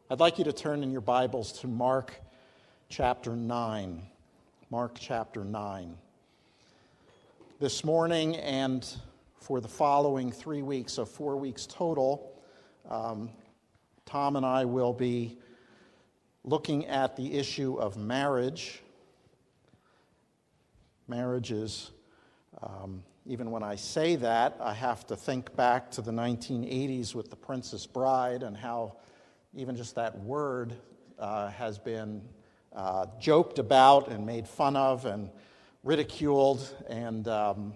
I'd like you to turn in your Bibles to Mark chapter 9. Mark chapter 9. This morning and for the following 3 weeks, so 4 weeks total, Tom and I will be looking at the issue of marriage. Marriage is, even when I say that, I have to think back to the 1980s with The Princess Bride and how even just that word has been joked about and made fun of and ridiculed, and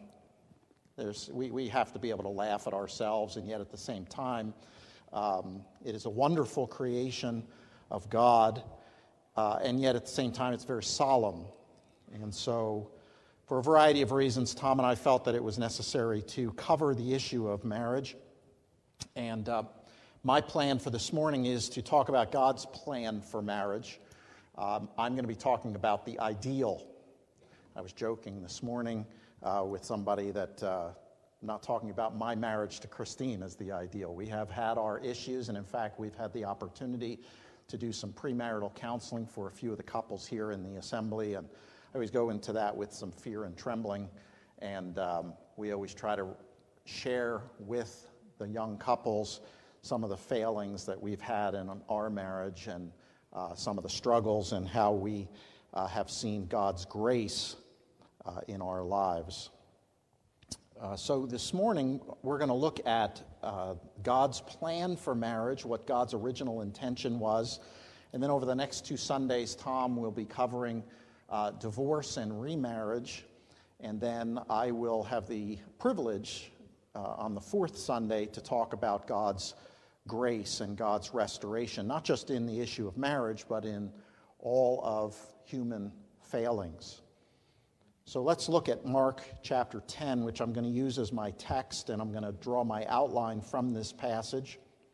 we have to be able to laugh at ourselves, and yet at the same time, it is a wonderful creation of God, and yet at the same time, it's very solemn. And so, for a variety of reasons, Tom and I felt that it was necessary to cover the issue of marriage, and my plan for this morning is to talk about God's plan for marriage. I'm going to be talking about the ideal. I was joking this morning with somebody that I'm not talking about my marriage to Christine as the ideal. We have had our issues, and in fact, we've had the opportunity to do some premarital counseling for a few of the couples here in the assembly, and I always go into that with some fear and trembling, and we always try to share with the young couples some of the failings that we've had in our marriage and some of the struggles and how we have seen God's grace in our lives. So this morning, we're going to look at God's plan for marriage, what God's original intention was, and then over the next 2 Sundays, Tom will be covering divorce and remarriage, and then I will have the privilege on the 4th Sunday to talk about God's grace and God's restoration, not just in the issue of marriage, but in all of human failings. So let's look at Mark chapter 10, which I'm going to use as my text, and I'm going to draw my outline from this passage.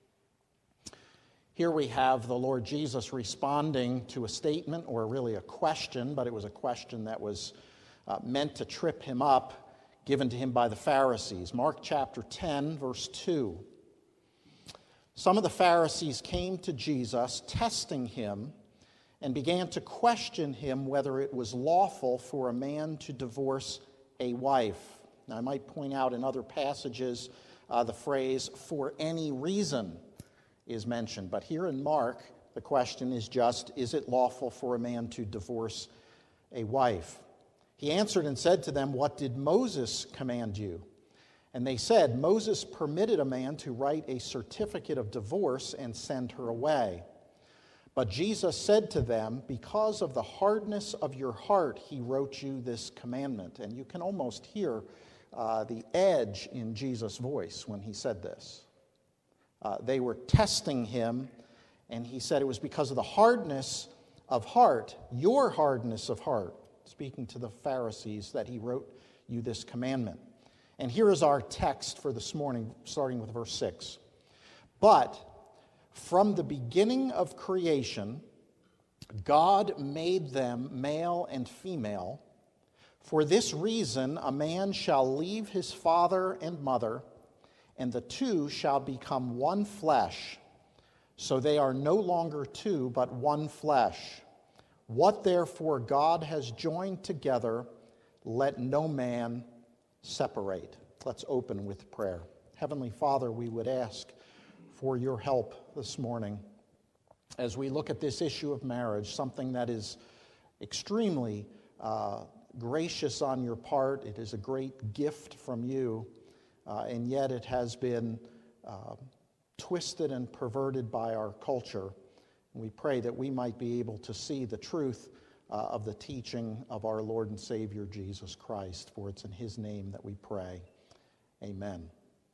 Here we have the Lord Jesus responding to a statement, or really a question, but it was a question that was meant to trip him up, given to him by the Pharisees. Mark chapter 10, verse 2. Some of the Pharisees came to Jesus, testing him, and began to question him whether it was lawful for a man to divorce a wife. Now, I might point out in other passages the phrase, for any reason, is mentioned. But here in Mark, the question is just, is it lawful for a man to divorce a wife? He answered and said to them, what did Moses command you? And they said, Moses permitted a man to write a certificate of divorce and send her away. But Jesus said to them, because of the hardness of your heart, he wrote you this commandment. And you can almost hear the edge in Jesus' voice when he said this. They were testing him, and he said it was because of the hardness of heart, your hardness of heart, speaking to the Pharisees, that he wrote you this commandment. And here is our text for this morning, starting with verse 6. But from the beginning of creation, God made them male and female. For this reason, a man shall leave his father and mother, and the two shall become one flesh. So they are no longer two, but one flesh. What therefore God has joined together, let no man separate. Let's open with prayer. Heavenly Father, we would ask for your help this morning as we look at this issue of marriage, something that is extremely gracious on your part. It is a great gift from you, and yet it has been twisted and perverted by our culture. And we pray that we might be able to see the truth of the teaching of our Lord and Savior Jesus Christ, for it's in his name that we pray. Amen.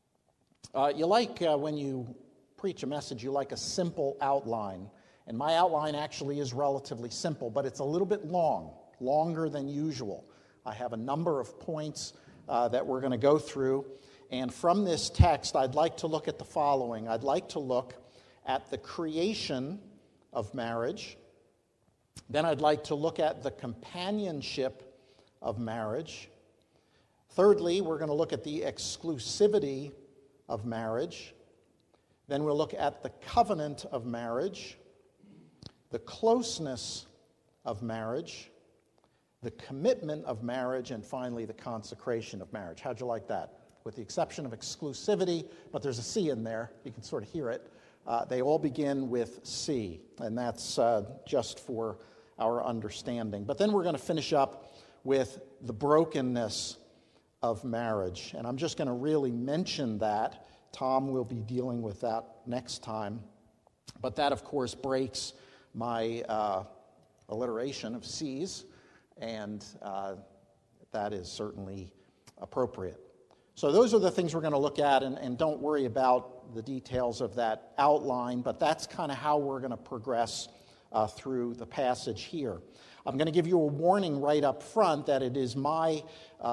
When you preach a message, you like a simple outline. And my outline actually is relatively simple, but it's a little bit longer than usual. I have a number of points that we're going to go through. And from this text, I'd like to look at the following. I'd like to look at the creation of marriage. Then I'd like to look at the companionship of marriage. Thirdly, we're going to look at the exclusivity of marriage. Then we'll look at the covenant of marriage. the closeness of marriage, the commitment of marriage, and finally the consecration of marriage. How'd you like that? With the exception of exclusivity, but there's a C in there, you can sort of hear it. They all begin with C, and that's just for our understanding. But then we're going to finish up with the brokenness of marriage, and I'm just going to really mention that. Tom will be dealing with that next time. But that, of course, breaks my alliteration of C's, and that is certainly appropriate. So those are the things we're going to look at, and don't worry about the details of that outline, but that's kind of how we're going to progress through the passage here. I'm going to give you a warning right up front that it is my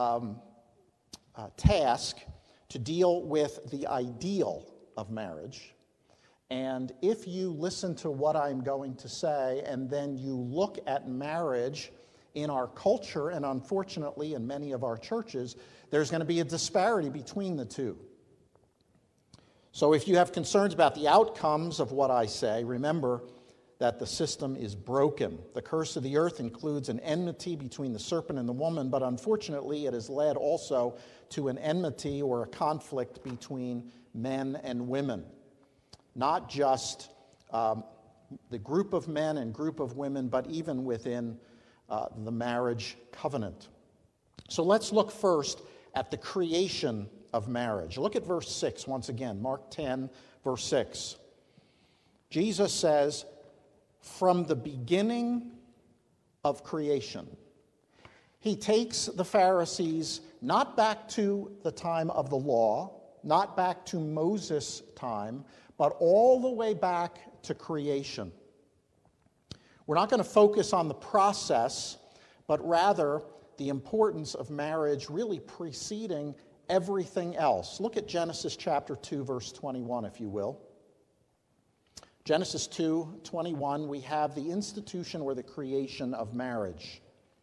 task to deal with the ideal of marriage. And if you listen to what I'm going to say and then you look at marriage in our culture, and unfortunately in many of our churches, there's going to be a disparity between the two. So if you have concerns about the outcomes of what I say, remember that the system is broken. The curse of the earth includes an enmity between the serpent and the woman, but unfortunately it has led also to an enmity or a conflict between men and women. Not just the group of men and group of women, but even within the marriage covenant. So let's look first at the creation of marriage. Look at verse 6 once again, Mark 10, verse 6. Jesus says, from the beginning of creation. He takes the Pharisees not back to the time of the law, not back to Moses' time, but all the way back to creation. We're not going to focus on the process, but rather the importance of marriage really preceding everything else. Look at Genesis chapter 2, verse 21, if you will. Genesis 2:21, we have the institution or the creation of marriage.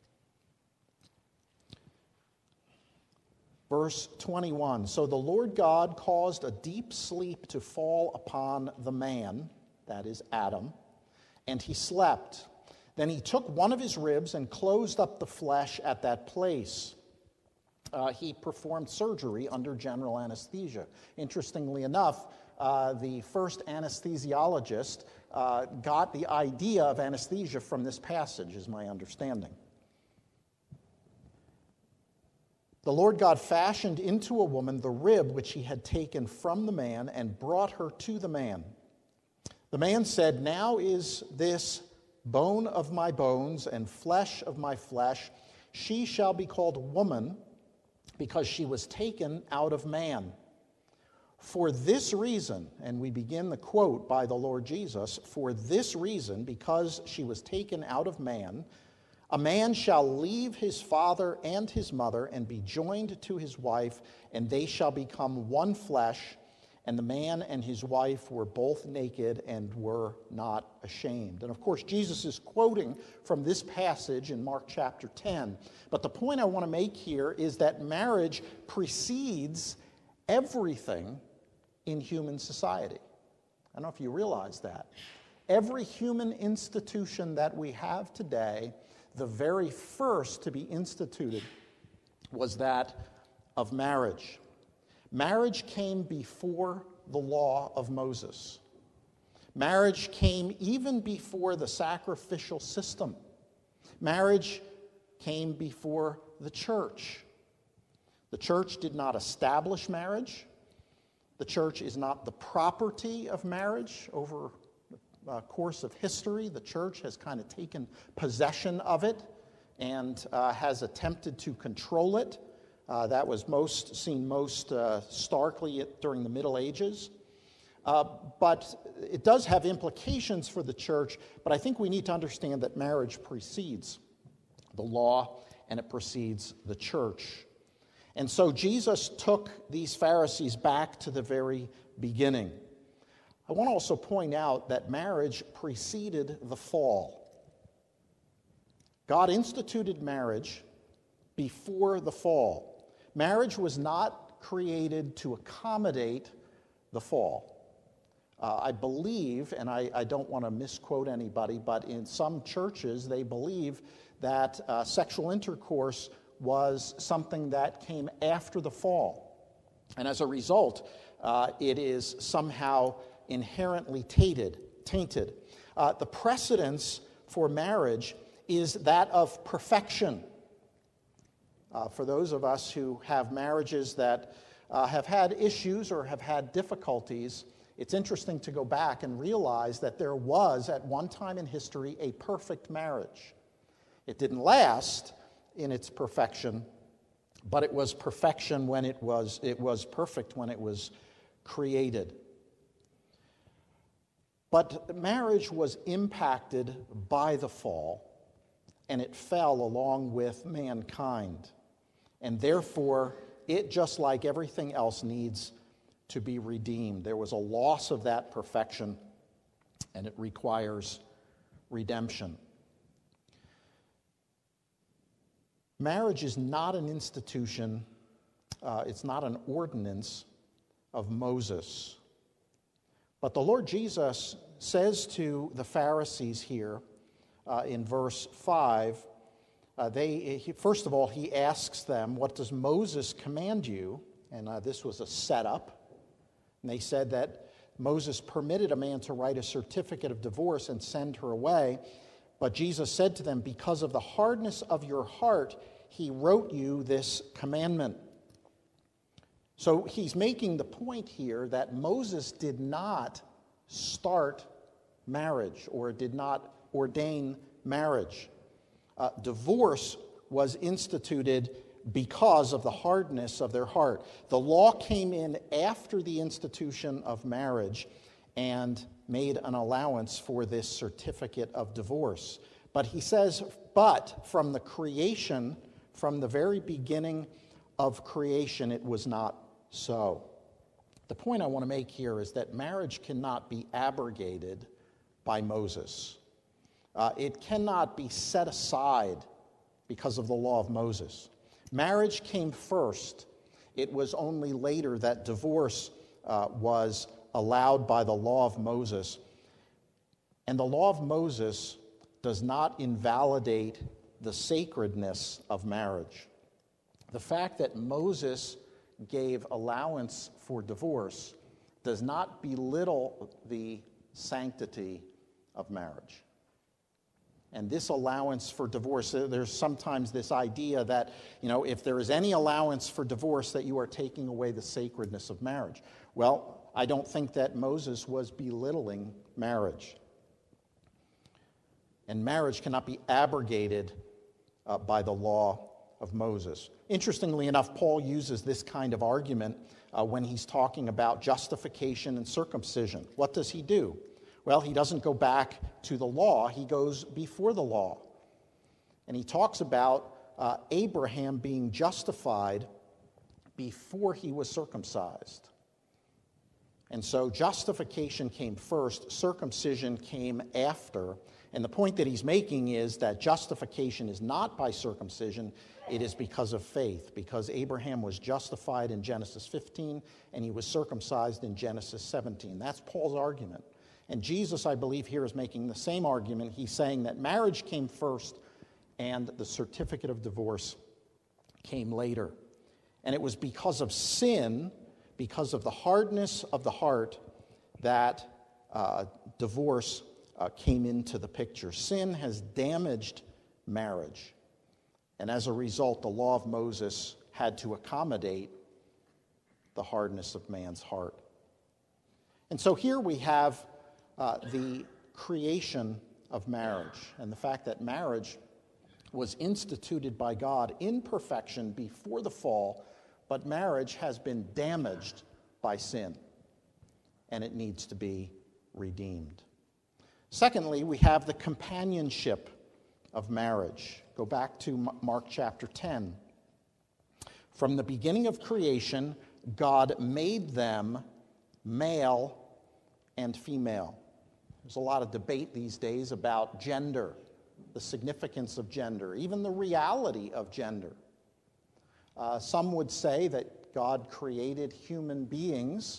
Verse 21, so the Lord God caused a deep sleep to fall upon the man, that is Adam, and he slept. Then he took one of his ribs and closed up the flesh at that place. He performed surgery under general anesthesia. Interestingly enough, the first anesthesiologist got the idea of anesthesia from this passage, is my understanding. The Lord God fashioned into a woman the rib which he had taken from the man and brought her to the man. The man said, now is this bone of my bones and flesh of my flesh. She shall be called woman because she was taken out of man. For this reason, and we begin the quote by the Lord Jesus, for this reason, because she was taken out of man, a man shall leave his father and his mother and be joined to his wife, and they shall become one flesh. And the man and his wife were both naked and were not ashamed. And of course, Jesus is quoting from this passage in Mark chapter 10. But the point I want to make here is that marriage precedes everything in human society. I don't know if you realize that. Every human institution that we have today, the very first to be instituted was that of marriage. Marriage came before the law of Moses. Marriage came even before the sacrificial system. Marriage came before the church. The church did not establish marriage. The church is not the property of marriage. Over the course of history, the church has kind of taken possession of it and has attempted to control it. That was seen most starkly during the Middle Ages. But it does have implications for the church, but I think we need to understand that marriage precedes the law and it precedes the church. And so Jesus took these Pharisees back to the very beginning. I want to also point out that marriage preceded the fall. God instituted marriage before the fall. Marriage was not created to accommodate the fall. I believe, and I don't want to misquote anybody, but in some churches they believe that sexual intercourse was something that came after the fall. And as a result, it is somehow inherently tainted. The precedence for marriage is that of perfection. For those of us who have marriages that have had issues or have had difficulties, it's interesting to go back and realize that there was, at one time in history, a perfect marriage. It didn't last in its perfection, but it was perfection when it was perfect when it was created. But marriage was impacted by the fall, and it fell along with mankind. And therefore, it, just like everything else, needs to be redeemed. There was a loss of that perfection, and it requires redemption. Marriage is not an institution, it's not an ordinance of Moses. But the Lord Jesus says to the Pharisees here in verse 5, first of all, he asks them, what does Moses command you? And this was a setup. And they said that Moses permitted a man to write a certificate of divorce and send her away. But Jesus said to them, because of the hardness of your heart, he wrote you this commandment. So he's making the point here that Moses did not start marriage or did not ordain marriage. Divorce was instituted because of the hardness of their heart. The law came in after the institution of marriage and made an allowance for this certificate of divorce. But he says, but from the creation, from the very beginning of creation, it was not so. The point I want to make here is that marriage cannot be abrogated by Moses. It cannot be set aside because of the law of Moses. Marriage came first. It was only later that divorce was allowed by the law of Moses. And the law of Moses does not invalidate the sacredness of marriage. The fact that Moses gave allowance for divorce does not belittle the sanctity of marriage. And this allowance for divorce, there's sometimes this idea that, if there is any allowance for divorce, that you are taking away the sacredness of marriage. Well, I don't think that Moses was belittling marriage. And marriage cannot be abrogated by the law of Moses. Interestingly enough, Paul uses this kind of argument when he's talking about justification and circumcision. What does he do? Well, he doesn't go back to the law, he goes before the law. And he talks about Abraham being justified before he was circumcised. And so justification came first, circumcision came after. And the point that he's making is that justification is not by circumcision, it is because of faith, because Abraham was justified in Genesis 15 and he was circumcised in Genesis 17. That's Paul's argument. And Jesus, I believe, here is making the same argument. He's saying that marriage came first and the certificate of divorce came later. And it was because of sin, because of the hardness of the heart, that divorce came into the picture. Sin has damaged marriage. And as a result, the law of Moses had to accommodate the hardness of man's heart. And so here we have the creation of marriage and the fact that marriage was instituted by God in perfection before the fall, but marriage has been damaged by sin, and it needs to be redeemed. Secondly, we have the companionship of marriage. Go back to Mark chapter 10. From the beginning of creation, God made them male and female. There's a lot of debate these days about gender, the significance of gender, even the reality of gender. Some would say that God created human beings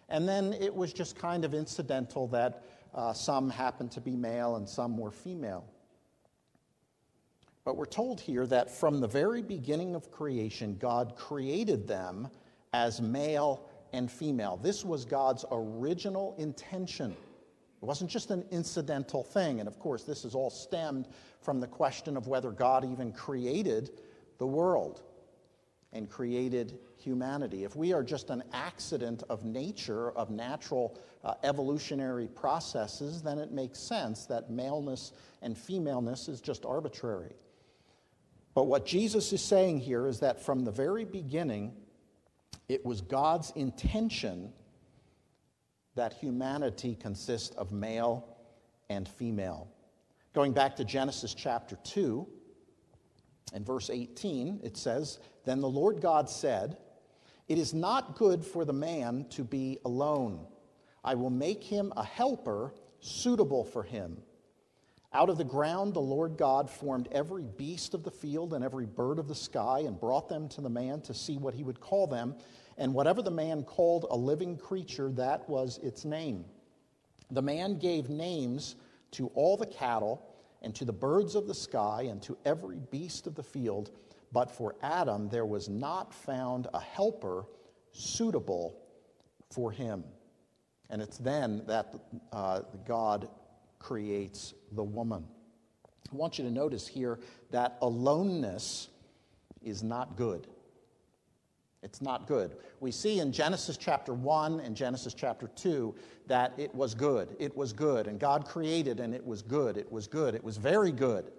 And then it was just kind of incidental that some happened to be male and some were female. But we're told here that from the very beginning of creation, God created them as male and female. This was God's original intention. It wasn't just an incidental thing. And of course, this is all stemmed from the question of whether God even created the world and created humanity. If we are just an accident of nature, of natural evolutionary processes, then it makes sense that maleness and femaleness is just arbitrary. But what Jesus is saying here is that from the very beginning, it was God's intention that humanity consists of male and female. Going back to Genesis chapter 2, in verse 18, it says, "Then the Lord God said, 'It is not good for the man to be alone. I will make him a helper suitable for him.' Out of the ground the Lord God formed every beast of the field and every bird of the sky and brought them to the man to see what he would call them. And whatever the man called a living creature, that was its name. The man gave names to all the cattle and to the birds of the sky and to every beast of the field. But for Adam there was not found a helper suitable for him." And it's then that God creates the woman. I want you to notice here that aloneness is not good. It's not good. We see in Genesis chapter 1 and Genesis chapter 2 that it was good. It was good. And God created and it was good. It was good. It was very good.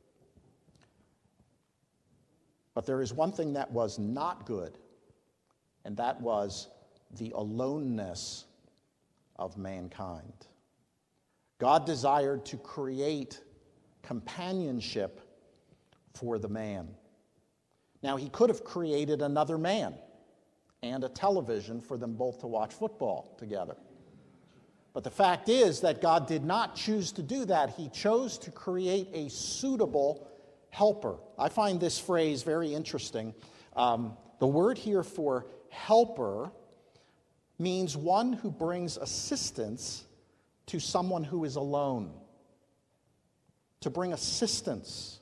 But there is one thing that was not good, and that was the aloneness of mankind. God desired to create companionship for the man. Now, he could have created another man and a television for them both to watch football together. But the fact is that God did not choose to do that. He chose to create a suitable helper. I find this phrase very interesting. The word here for helper means one who brings assistance to someone who is alone. To bring assistance.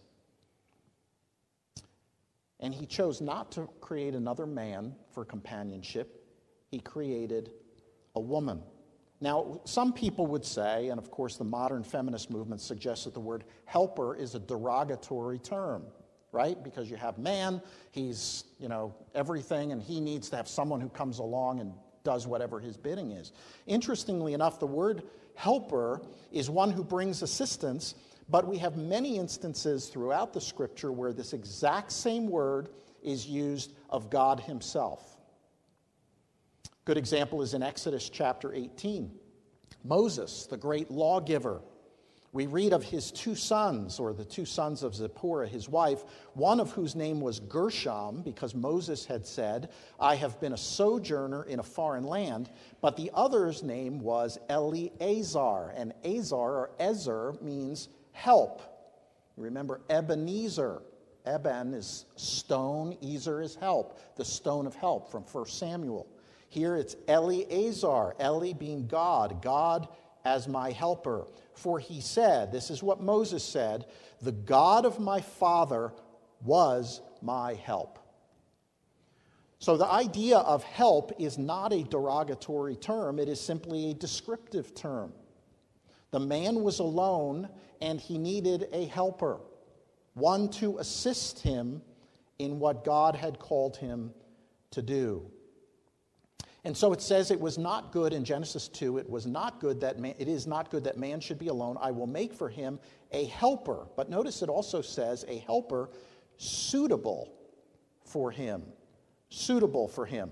And he chose not to create another man for companionship. He created a woman. Now, some people would say, and of course the modern feminist movement suggests that the word helper is a derogatory term, right? Because you have man, he's, everything, and he needs to have someone who comes along and does whatever his bidding is. Interestingly enough, the word helper is one who brings assistance, but we have many instances throughout the scripture where this exact same word is used of God himself. Good example is in Exodus chapter 18. Moses, the great lawgiver. We read of his two sons, or the two sons of Zipporah, his wife, one of whose name was Gershom, because Moses had said, "I have been a sojourner in a foreign land," but the other's name was Eleazar, and Azar, or Ezer, means help. Remember Ebenezer. Eben is stone, Ezer is help, the stone of help from 1 Samuel. Here it's Eleazar, Eli being God, God as my helper. For he said, this is what Moses said, "The God of my father was my help." So the idea of help is not a derogatory term, it is simply a descriptive term. The man was alone and he needed a helper, one to assist him in what God had called him to do. And so it says it was not good in Genesis 2, it is not good that man should be alone. I will make for him a helper. But notice it also says a helper suitable for him. Suitable for him.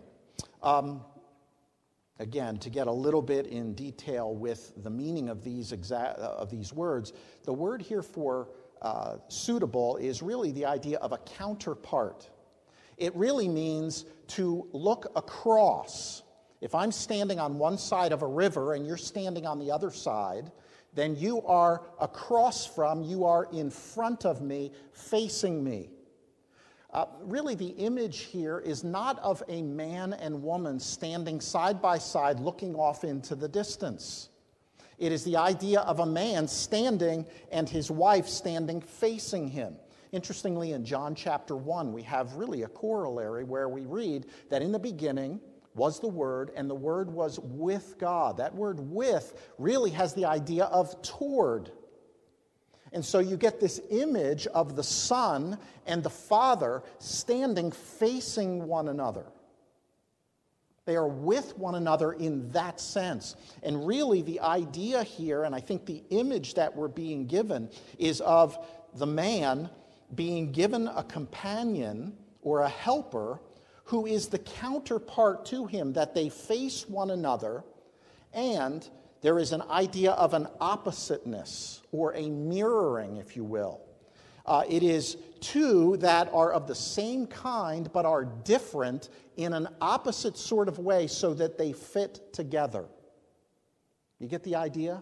Again, to get a little bit in detail with the meaning of these words, the word here for suitable is really the idea of a counterpart. It really means to look across. If I'm standing on one side of a river and you're standing on the other side, then you are across from, you are in front of me, facing me. really the image here is not of a man and woman standing side by side looking off into the distance. It is the idea of a man standing and his wife standing facing him. Interestingly, in John chapter 1, we have really a corollary where we read that in the beginning was the Word, and the Word was with God. That word with really has the idea of toward. And so you get this image of the Son and the Father standing facing one another. They are with one another in that sense. And really the idea here, and I think the image that we're being given, is of the man being given a companion or a helper who is the counterpart to him, that they face one another, and there is an idea of an oppositeness or a mirroring, if you will. It is two that are of the same kind but are different in an opposite sort of way so that they fit together. You get the idea?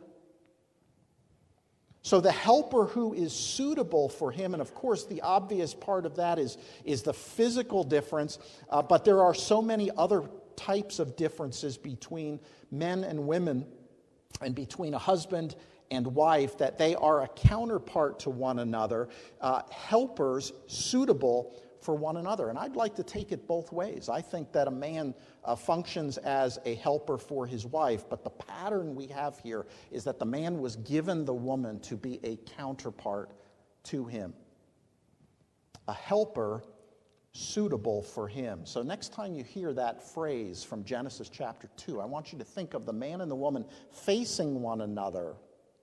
So the helper who is suitable for him, and of course the obvious part of that is the physical difference, but there are so many other types of differences between men and women and between a husband and wife, that they are a counterpart to one another, helpers suitable for one another. And I'd like to take it both ways. I think that a man functions as a helper for his wife, but the pattern we have here is that the man was given the woman to be a counterpart to him, a helper suitable for him. So next time you hear that phrase from Genesis chapter 2, I want you to think of the man and the woman facing one another,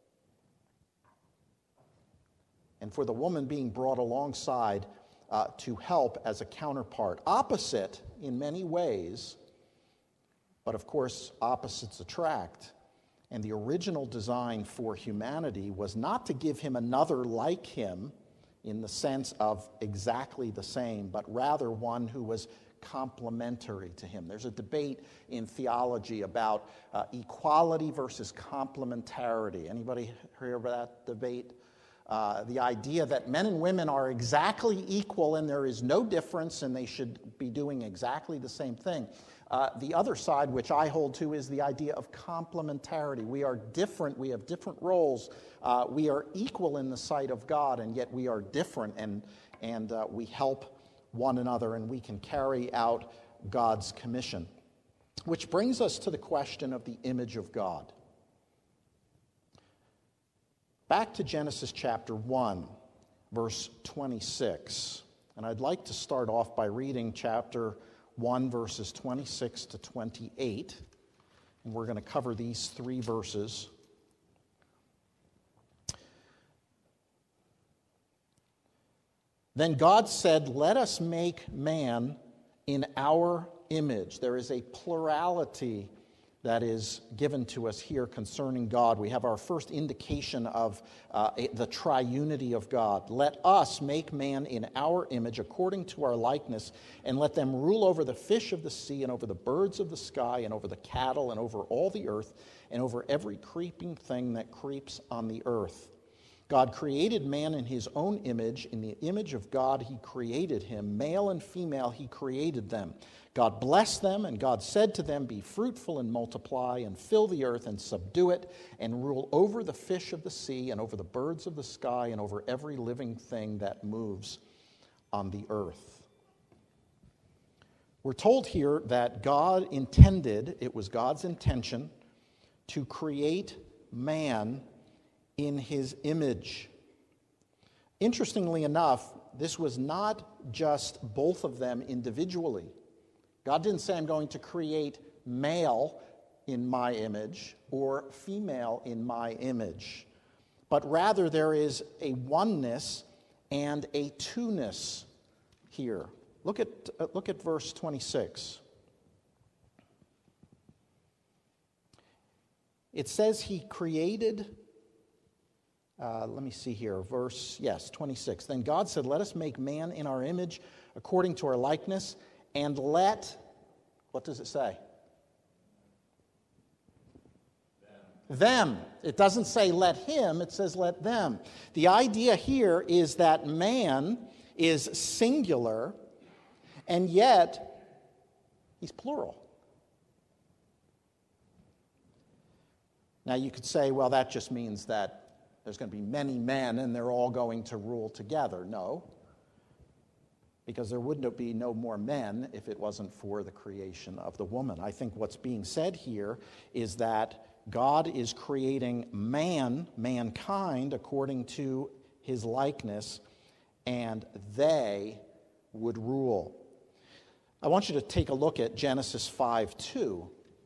and for the woman being brought alongside to help as a counterpart. Opposite in many ways, but of course opposites attract. And the original design for humanity was not to give him another like him in the sense of exactly the same, but rather one who was complementary to him. There's a debate in theology about equality versus complementarity. Anybody hear about that debate? The idea that men and women are exactly equal and there is no difference and they should be doing exactly the same thing. The other side, which I hold to, is the idea of complementarity. We are different, we have different roles, we are equal in the sight of God, and yet we are different, and we help one another, and we can carry out God's commission. Which brings us to the question of the image of God. Back to Genesis chapter 1, verse 26. And I'd like to start off by reading chapter 1, verses 26 to 28. And we're going to cover these three verses. Then God said, "Let us make man in our image." There is a plurality that is given to us here concerning God. We have our first indication of the triunity of God. "Let us make man in our image according to our likeness, and let them rule over the fish of the sea, and over the birds of the sky, and over the cattle, and over all the earth, and over every creeping thing that creeps on the earth." God created man in his own image. In the image of God he created him. Male and female he created them. God blessed them, and God said to them, "Be fruitful and multiply, and fill the earth and subdue it, and rule over the fish of the sea, and over the birds of the sky, and over every living thing that moves on the earth." We're told here that God intended, it was God's intention, to create man in his image. Interestingly enough, this was not just both of them individually. God didn't say, "I'm going to create male in my image or female in my image," but rather there is a oneness and a two-ness here. Look at verse 26. It says he created, let me see here, verse 26. "Then God said, 'Let us make man in our image according to our likeness, and let,'" what does it say? Them. It doesn't say let him, it says let them. The idea here is that man is singular, and yet he's plural. Now you could say, well, that just means that there's going to be many men and they're all going to rule together. No, because there wouldn't be no more men if it wasn't for the creation of the woman. I think what's being said here is that God is creating mankind, according to his likeness, and they would rule. I want you to take a look at Genesis 5:2.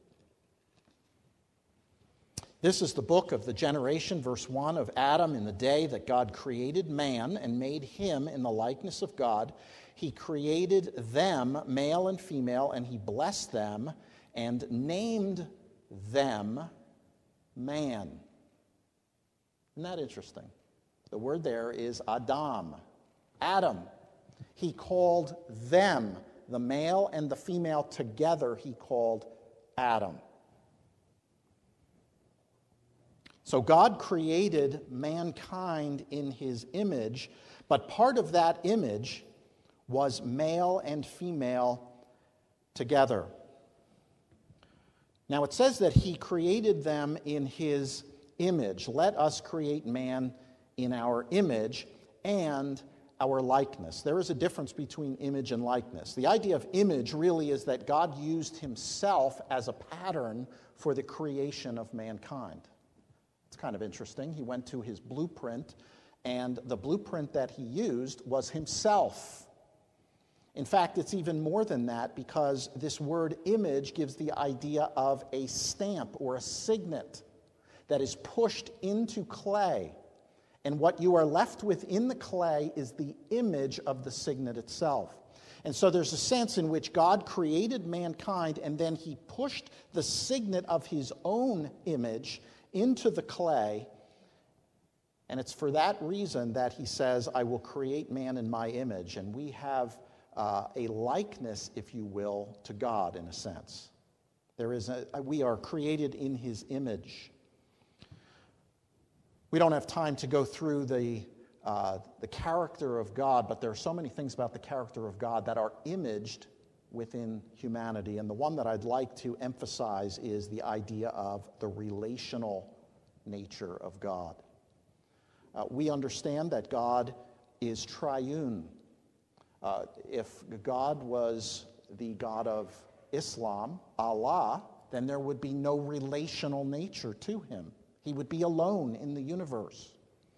This is the book of the generation, verse 1, of Adam. In the day that God created man and made him in the likeness of God, he created them, male and female, and he blessed them and named them man. Isn't that interesting? The word there is Adam. Adam. He called them, the male and the female together, he called Adam. So God created mankind in his image, but part of that image was male and female together. Now it says that he created them in his image. Let us create man in our image and our likeness. There is a difference between image and likeness. The idea of image really is that God used himself as a pattern for the creation of mankind. It's kind of interesting. He went to his blueprint, and the blueprint that he used was himself. In fact, it's even more than that, because this word image gives the idea of a stamp or a signet that is pushed into clay. And what you are left with in the clay is the image of the signet itself. And so there's a sense in which God created mankind, and then he pushed the signet of his own image into the clay. And it's for that reason that he says, I will create man in my image. And we have a likeness, if you will, to God in a sense. We are created in his image. We don't have time to go through the character of God, but there are so many things about the character of God that are imaged within humanity. And the one that I'd like to emphasize is the idea of the relational nature of God. We understand that God is triune. If God was the God of Islam, Allah, then there would be no relational nature to him. He would be alone in the universe.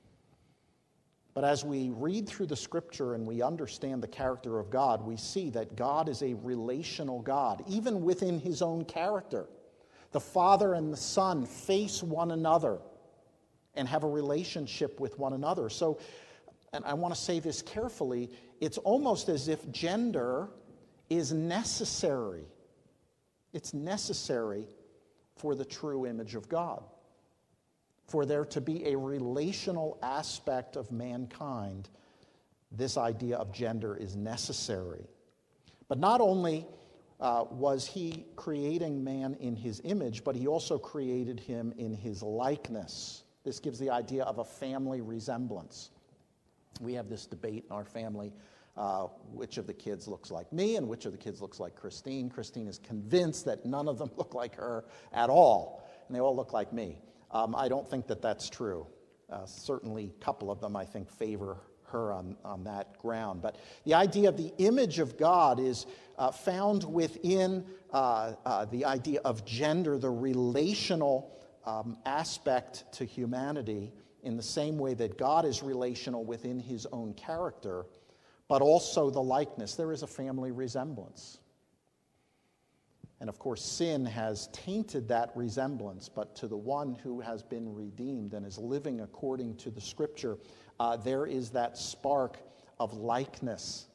But as we read through the scripture and we understand the character of God, we see that God is a relational God, even within his own character. The Father and the Son face one another and have a relationship with one another. So, and I want to say this carefully, it's almost as if gender is necessary. It's necessary for the true image of God. For there to be a relational aspect of mankind, this idea of gender is necessary. But not only was he creating man in his image, but he also created him in his likeness. This gives the idea of a family resemblance. We have this debate in our family, which of the kids looks like me and which of the kids looks like Christine. Christine is convinced that none of them look like her at all, and they all look like me. I don't think that that's true. Certainly a couple of them, I think, favor her on that ground. But the idea of the image of God is found within the idea of gender, the relational aspect to humanity, in the same way that God is relational within his own character, but also the likeness. There is a family resemblance. And of course, sin has tainted that resemblance, but to the one who has been redeemed and is living according to the scripture, there is that spark of likeness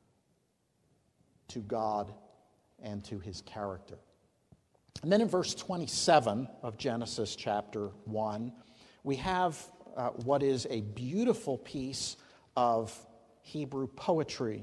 to God and to his character. And then in verse 27 of Genesis chapter 1, we have what is a beautiful piece of Hebrew poetry.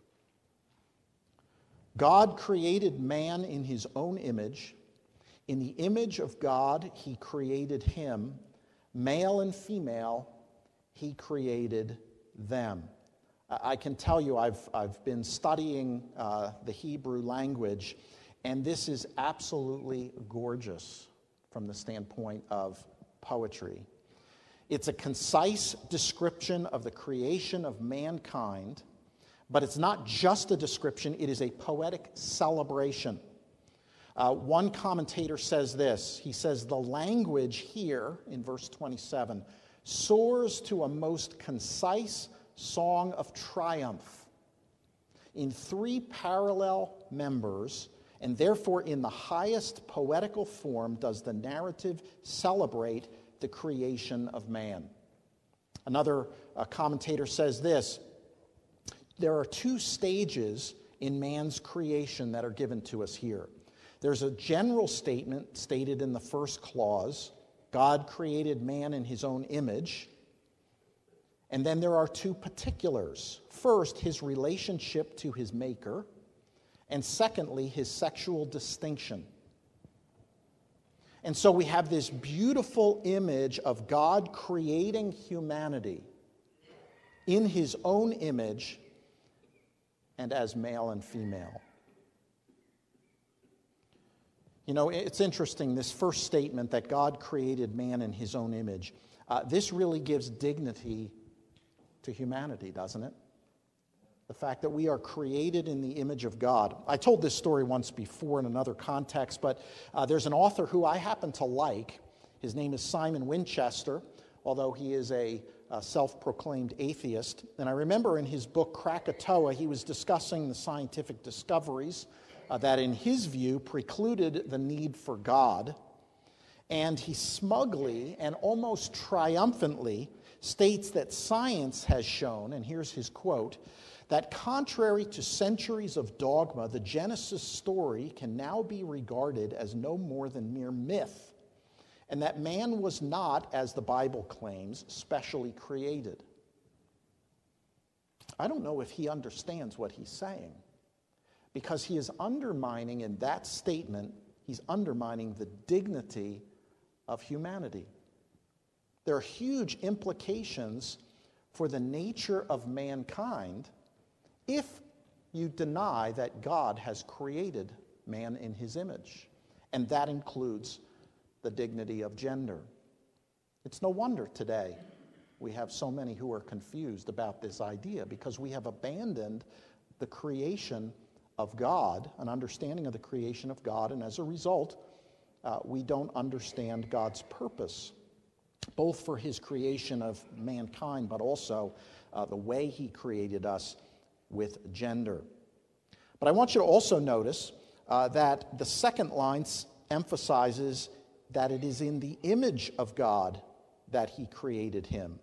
God created man in his own image. In the image of God, he created him. Male and female, he created them. I can tell you I've been studying the Hebrew language, and this is absolutely gorgeous from the standpoint of poetry. It's a concise description of the creation of mankind, but it's not just a description, it is a poetic celebration. One commentator says this. He says, the language here in verse 27 soars to a most concise song of triumph in three parallel members, and therefore in the highest poetical form does the narrative celebrate the creation of man. Another commentator says this. There are two stages in man's creation that are given to us here. There's a general statement stated in the first clause, God created man in his own image. And then there are two particulars. First, his relationship to his maker, and secondly, his sexual distinction. And so we have this beautiful image of God creating humanity in his own image and as male and female. You know, it's interesting, this first statement that God created man in his own image. This really gives dignity to humanity, doesn't it? The fact that we are created in the image of God. I told this story once before in another context, but there's an author who I happen to like. His name is Simon Winchester, although he is a self-proclaimed atheist. And I remember in his book Krakatoa, he was discussing the scientific discoveries that in his view precluded the need for God. And he smugly and almost triumphantly states that science has shown, and here's his quote, that contrary to centuries of dogma, the Genesis story can now be regarded as no more than mere myth, and that man was not, as the Bible claims, specially created. I don't know if he understands what he's saying, because he is undermining, in that statement, he's undermining the dignity of humanity. There are huge implications for the nature of mankind if you deny that God has created man in his image. And that includes the dignity of gender. It's no wonder today we have so many who are confused about this idea, because we have abandoned the creation of God, an understanding of the creation of God, and as a result, we don't understand God's purpose, both for his creation of mankind, but also the way he created us with gender. But I want you to also notice that the second line emphasizes that it is in the image of God that he created him.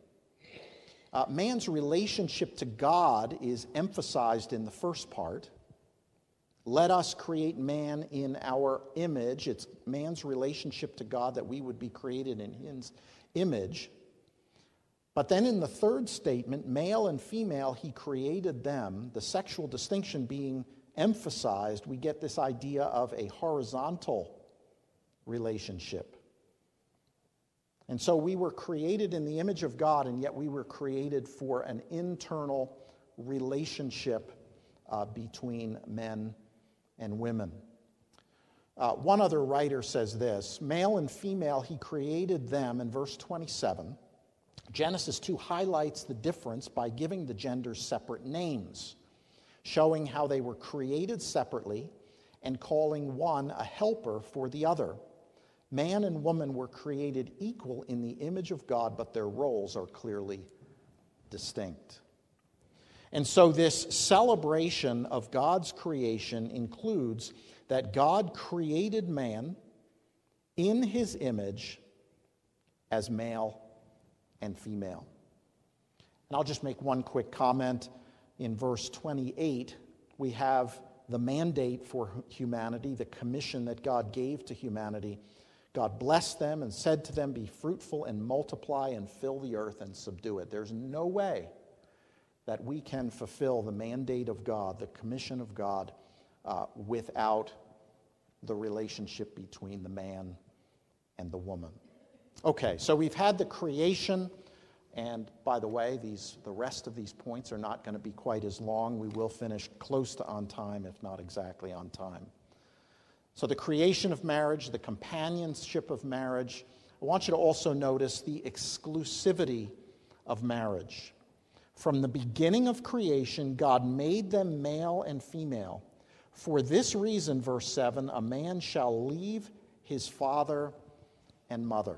Man's relationship to God is emphasized in the first part. Let us create man in our image. It's man's relationship to God that we would be created in his image. But then in the third statement, male and female, he created them, the sexual distinction being emphasized, we get this idea of a horizontal relationship. And so we were created in the image of God, and yet we were created for an internal relationship between men and women. One other writer says this, male and female, he created them in verse 27. Genesis 2 highlights the difference by giving the genders separate names, showing how they were created separately and calling one a helper for the other. Man and woman were created equal in the image of God, but their roles are clearly distinct. And so this celebration of God's creation includes that God created man in his image as male and female. And I'll just make one quick comment. In verse 28, we have the mandate for humanity, the commission that God gave to humanity. God blessed them and said to them, be fruitful and multiply and fill the earth and subdue it. There's no way that we can fulfill the mandate of God, the commission of God, without the relationship between the man and the woman. Okay, so we've had the creation And by the way, the rest of these points are not going to be quite as long. We will finish close to on time, if not exactly on time. So the creation of marriage, the companionship of marriage. I want you to also notice the exclusivity of marriage. From the beginning of creation, God made them male and female. For this reason, verse 7, a man shall leave his father and mother.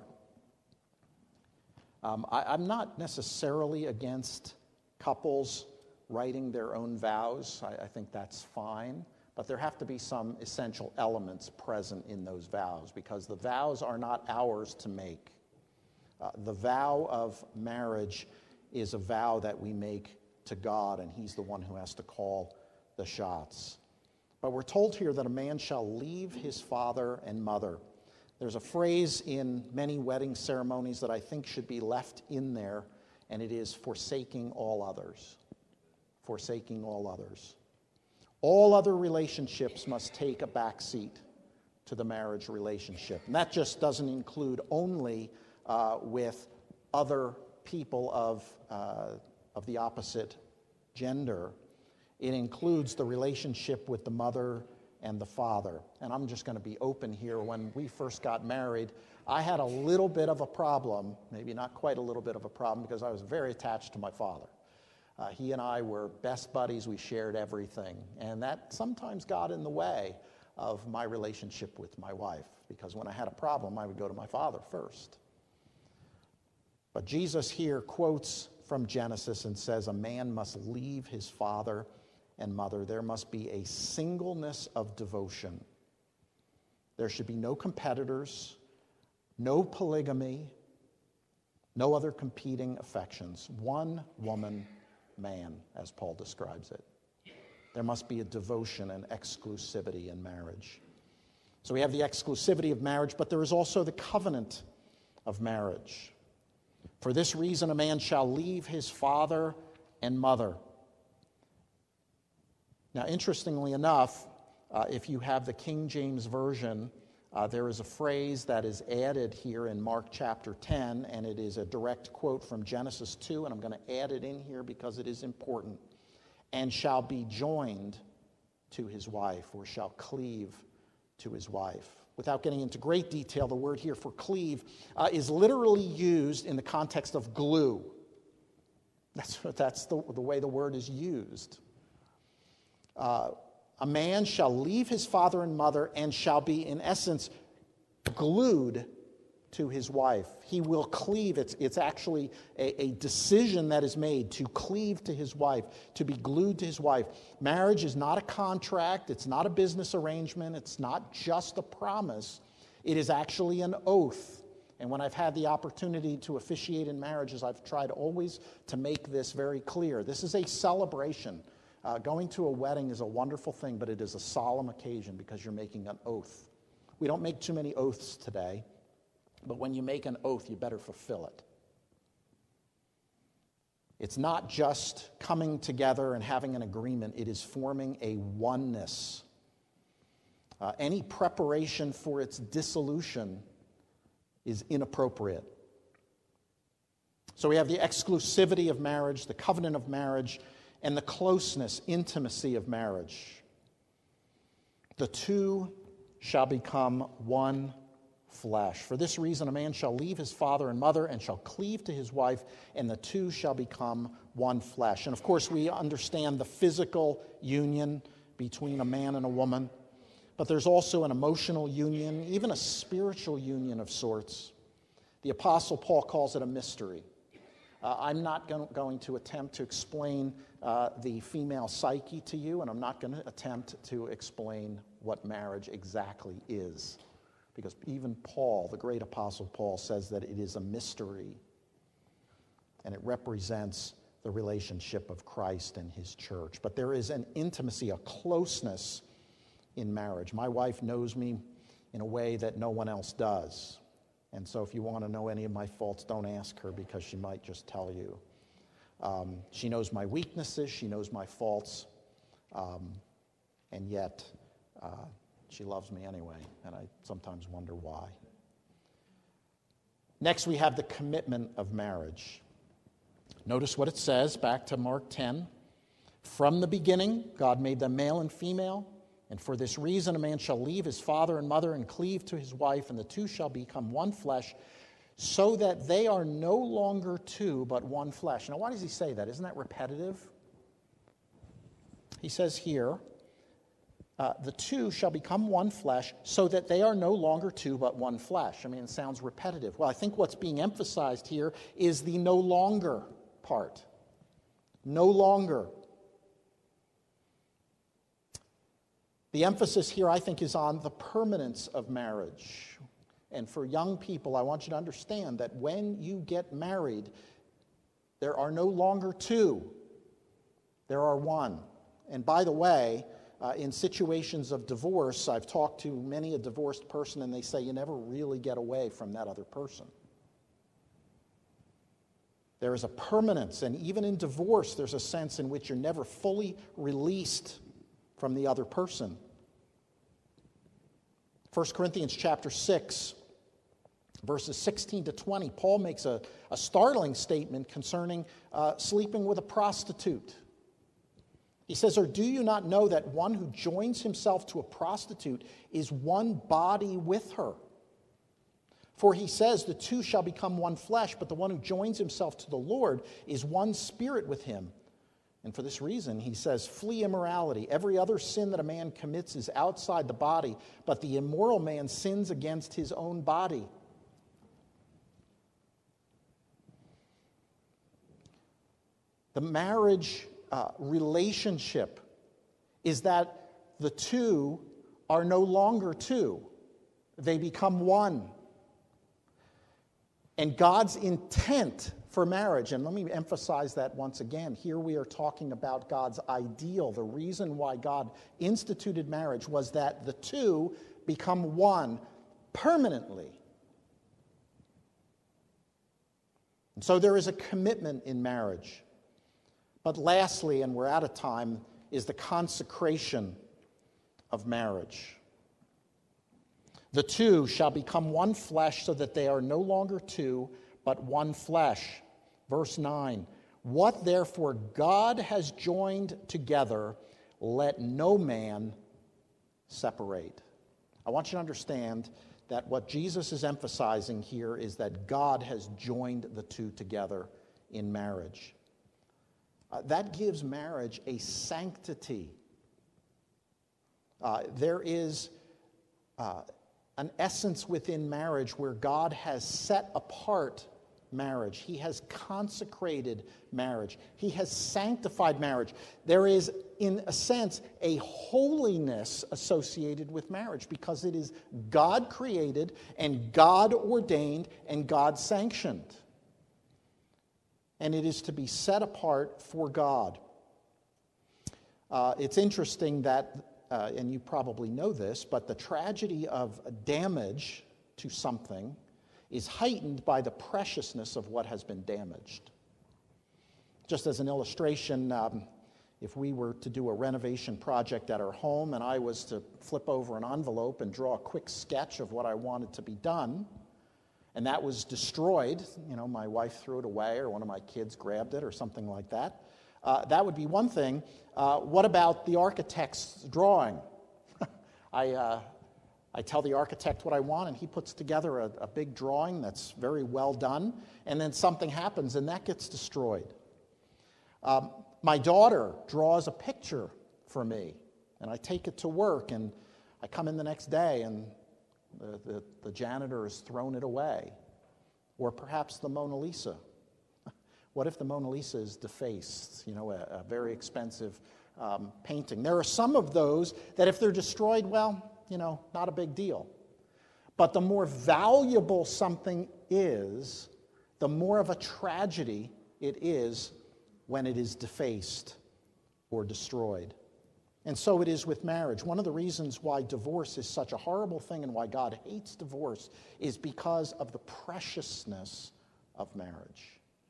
I'm not necessarily against couples writing their own vows. I think that's fine. But there have to be some essential elements present in those vows, because the vows are not ours to make. The vow of marriage is a vow that we make to God, and He's the one who has to call the shots. But we're told here that a man shall leave his father and mother. There's a phrase in many wedding ceremonies that I think should be left in there, and it is forsaking all others. Forsaking all others. All other relationships must take a back seat to the marriage relationship. And that just doesn't include only with other people of the opposite gender. It includes the relationship with the mother and the father. And I'm just going to be open here. When we first got married, I had a little bit of a problem, maybe not quite a little bit of a problem, because I was very attached to my father. He and I were best buddies. We shared everything. And that sometimes got in the way of my relationship with my wife, because when I had a problem, I would go to my father first. But Jesus here quotes from Genesis and says, a man must leave his father and mother. There must be a singleness of devotion. There should be no competitors, no polygamy, no other competing affections. One woman, man, as Paul describes it. There must be a devotion and exclusivity in marriage. So we have the exclusivity of marriage, but there is also the covenant of marriage. For this reason, a man shall leave his father and mother. Now, interestingly enough, if you have the King James Version, there is a phrase that is added here in Mark chapter 10, and it is a direct quote from Genesis 2, and I'm going to add it in here because it is important. And shall be joined to his wife, or shall cleave to his wife. Without getting into great detail, the word here for cleave is literally used in the context of glue. That's the way the word is used. A man shall leave his father and mother and shall be, in essence, glued to his wife. He will cleave. It's actually a decision that is made to cleave to his wife, to be glued to his wife. Marriage is not a contract. It's not a business arrangement. It's not just a promise. It is actually an oath. And when I've had the opportunity to officiate in marriages, I've tried always to make this very clear. This is a celebration. Going to a wedding is a wonderful thing, but it is a solemn occasion because you're making an oath. We don't make too many oaths today, but when you make an oath, you better fulfill it. It's not just coming together and having an agreement. It is forming a oneness. Any preparation for its dissolution is inappropriate. So we have the exclusivity of marriage, the covenant of marriage, and the closeness, intimacy of marriage. The two shall become one flesh. For this reason, a man shall leave his father and mother and shall cleave to his wife, and the two shall become one flesh. And of course, we understand the physical union between a man and a woman, but there's also an emotional union, even a spiritual union of sorts. The Apostle Paul calls it a mystery. I'm not going to attempt to explain the female psyche to you, and I'm not going to attempt to explain what marriage exactly is. Because even Paul, the great Apostle Paul, says that it is a mystery, and it represents the relationship of Christ and his church. But there is an intimacy, a closeness in marriage. My wife knows me in a way that no one else does. And so if you want to know any of my faults, don't ask her, because she might just tell you. She knows my weaknesses, she knows my faults, and yet she loves me anyway, and I sometimes wonder why. Next, we have the commitment of marriage. Notice what it says, back to Mark 10. From the beginning, God made them male and female, and for this reason a man shall leave his father and mother and cleave to his wife, and the two shall become one flesh, so that they are no longer two, but one flesh. Now, why does he say that? Isn't that repetitive? He says here, the two shall become one flesh, so that they are no longer two, but one flesh. I mean, it sounds repetitive. Well, I think what's being emphasized here is the no longer part. No longer. The emphasis here, I think, is on the permanence of marriage. And for young people, I want you to understand that when you get married, there are no longer two, there are one. And by the way, in situations of divorce, I've talked to many a divorced person, and they say you never really get away from that other person. There is a permanence, and even in divorce, there's a sense in which you're never fully released from the other person. 1 Corinthians chapter 6, verses 16 to 20, Paul makes a startling statement concerning sleeping with a prostitute. He says, "Or do you not know that one who joins himself to a prostitute is one body with her? For he says, the two shall become one flesh, but the one who joins himself to the Lord is one spirit with him. And for this reason, he says, flee immorality. Every other sin that a man commits is outside the body, but the immoral man sins against his own body." The marriage relationship is that the two are no longer two. They become one. And God's intent for marriage, and let me emphasize that once again, here we are talking about God's ideal. The reason why God instituted marriage was that the two become one permanently. And so there is a commitment in marriage. But lastly, and we're out of time, is the consecration of marriage. The two shall become one flesh, so that they are no longer two, but one flesh. Verse 9, what therefore God has joined together, let no man separate. I want you to understand that what Jesus is emphasizing here is that God has joined the two together in marriage. That gives marriage a sanctity. There is an essence within marriage where God has set apart marriage. He has consecrated marriage. He has sanctified marriage. There is, in a sense, a holiness associated with marriage because it is God created and God ordained and God sanctioned. And it is to be set apart for God. It's interesting that and you probably know this, but the tragedy of damage to something is heightened by the preciousness of what has been damaged. Just as an illustration, if we were to do a renovation project at our home and I was to flip over an envelope and draw a quick sketch of what I wanted to be done, and that was destroyed, my wife threw it away or one of my kids grabbed it or something like that, that would be one thing. What about the architect's drawing? I tell the architect what I want, and he puts together a big drawing that's very well done, and then something happens, and that gets destroyed. My daughter draws a picture for me, and I take it to work, and I come in the next day, and the janitor has thrown it away. Or perhaps the Mona Lisa. What if the Mona Lisa is defaced, a very expensive painting? There are some of those that if they're destroyed, well, not a big deal. But the more valuable something is, the more of a tragedy it is when it is defaced or destroyed. And so it is with marriage. One of the reasons why divorce is such a horrible thing and why God hates divorce is because of the preciousness of marriage.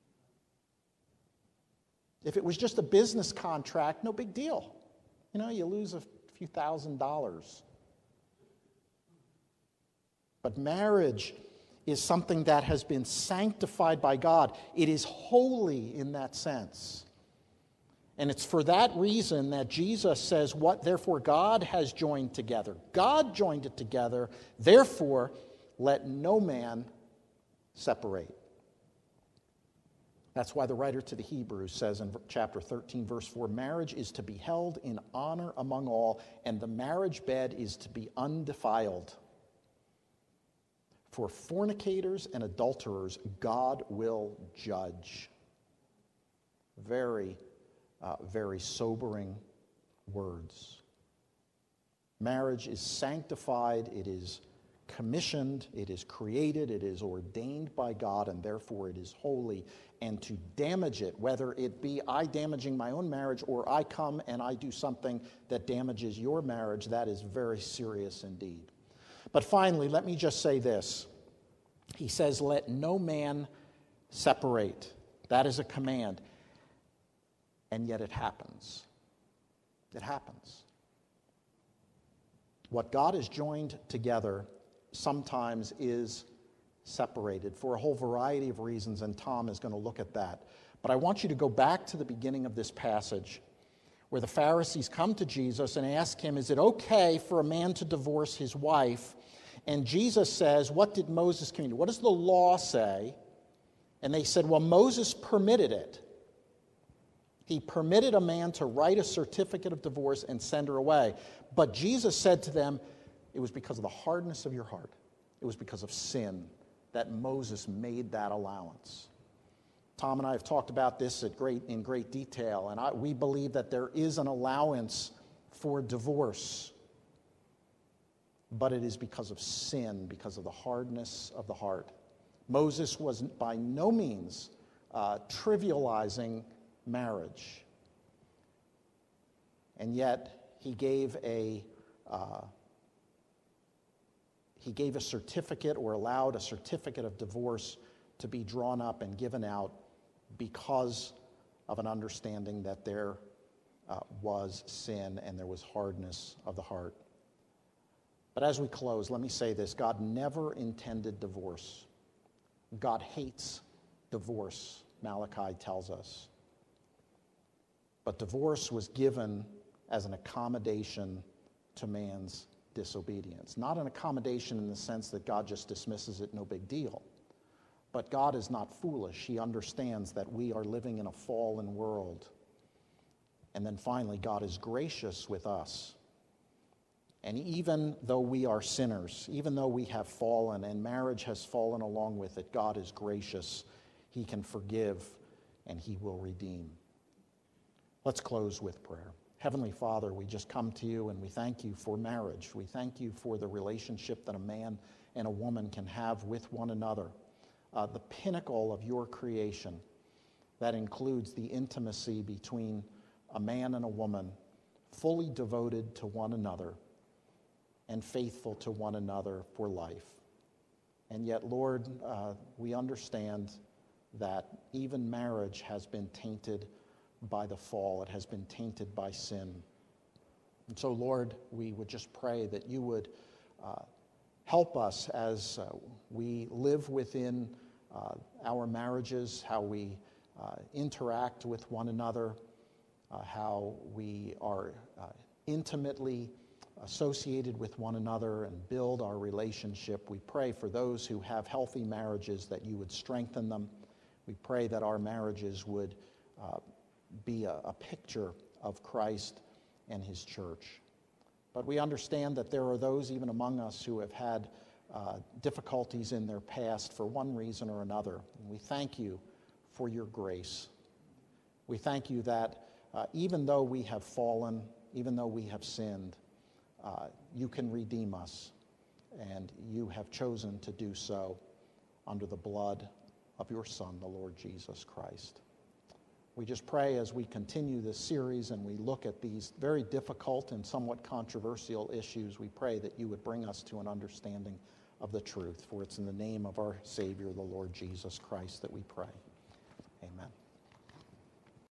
If it was just a business contract, no big deal. You lose a few $1,000s. But marriage is something that has been sanctified by God. It is holy in that sense. And it's for that reason that Jesus says, what therefore God has joined together. God joined it together, therefore let no man separate. That's why the writer to the Hebrews says in chapter 13, verse 4, marriage is to be held in honor among all, and the marriage bed is to be undefiled. For fornicators and adulterers, God will judge. Very sobering words. Marriage is sanctified, it is commissioned, it is created, it is ordained by God, and therefore it is holy. And to damage it, whether it be I damaging my own marriage or I come and I do something that damages your marriage, that is very serious indeed. But finally, let me just say this. He says, let no man separate. That is a command. And yet it happens. It happens. What God has joined together sometimes is separated for a whole variety of reasons, and Tom is going to look at that. But I want you to go back to the beginning of this passage where the Pharisees come to Jesus and ask him, is it okay for a man to divorce his wife? And Jesus says, what did Moses command? What does the law say? And they said, well, Moses permitted it. He permitted a man to write a certificate of divorce and send her away. But Jesus said to them, it was because of the hardness of your heart. It was because of sin that Moses made that allowance. Tom and I have talked about this in great detail, and we believe that there is an allowance for divorce. But it is because of sin, because of the hardness of the heart. Moses was by no means trivializing marriage. And yet, he gave a certificate or allowed a certificate of divorce to be drawn up and given out because of an understanding that there was sin and there was hardness of the heart. But as we close, let me say this. God never intended divorce. God hates divorce, Malachi tells us. But divorce was given as an accommodation to man's disobedience. Not an accommodation in the sense that God just dismisses it, no big deal. But God is not foolish. He understands that we are living in a fallen world. And then finally, God is gracious with us. And even though we are sinners, even though we have fallen and marriage has fallen along with it, God is gracious. He can forgive and he will redeem. Let's close with prayer. Heavenly Father, we just come to you and we thank you for marriage. We thank you for the relationship that a man and a woman can have with one another. The pinnacle of your creation that includes the intimacy between a man and a woman, fully devoted to one another and faithful to one another for life. And yet, Lord, we understand that even marriage has been tainted by the fall. It has been tainted by sin. And so, Lord, we would just pray that you would help us as we live within our marriages, how we interact with one another, how we are intimately associated with one another and build our relationship. We pray for those who have healthy marriages that you would strengthen them. We pray that our marriages would be a picture of Christ and his church. But we understand that there are those even among us who have had difficulties in their past for one reason or another. And we thank you for your grace. We thank you that even though we have fallen, even though we have sinned, you can redeem us, and you have chosen to do so under the blood of your Son, the Lord Jesus Christ. We just pray as we continue this series and we look at these very difficult and somewhat controversial issues, we pray that you would bring us to an understanding of the truth. For it's in the name of our Savior, the Lord Jesus Christ, that we pray. Amen.